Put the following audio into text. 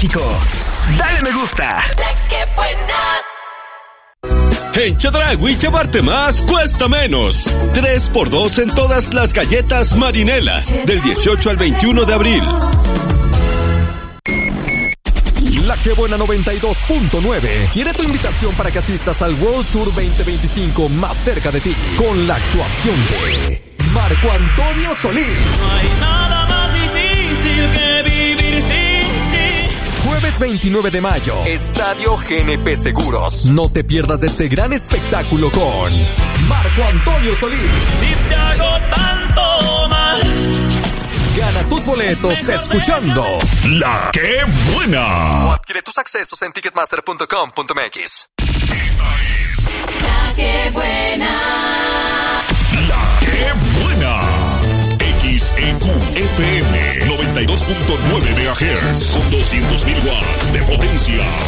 México. Dale me gusta. La que buena. En Chedraui llevarte más cuesta menos. 3x2 en todas las galletas Marinela. Del 18 al 21 de abril. La que buena 92.9 tiene tu invitación para que asistas al World Tour 2025 más cerca de ti. Con la actuación de Marco Antonio Solís. No hay nada más difícil que vivir sin ti. Jueves 29 de mayo, Estadio GNP Seguros. No te pierdas de este gran espectáculo con Marco Antonio Solís. Si te hago tanto mal. Gana tus boletos escuchando La que buena. o adquiere tus accesos en ticketmaster.com.mx. La que buena. La que buena. XEQ FM 92.9 MHz con 200.000 watts de potencia.